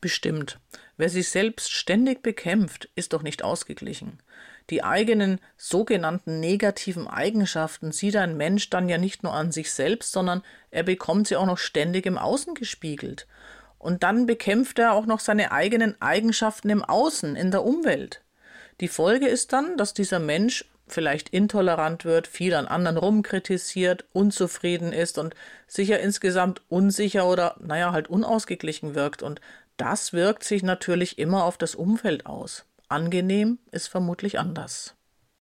Bestimmt. Wer sich selbst ständig bekämpft, ist doch nicht ausgeglichen. Die eigenen sogenannten negativen Eigenschaften sieht ein Mensch dann ja nicht nur an sich selbst, sondern er bekommt sie auch noch ständig im Außen gespiegelt. Und dann bekämpft er auch noch seine eigenen Eigenschaften im Außen, in der Umwelt. Die Folge ist dann, dass dieser Mensch vielleicht intolerant wird, viel an anderen rumkritisiert, unzufrieden ist und sicher insgesamt unsicher oder, halt unausgeglichen wirkt. Und das wirkt sich natürlich immer auf das Umfeld aus. Angenehm ist vermutlich anders.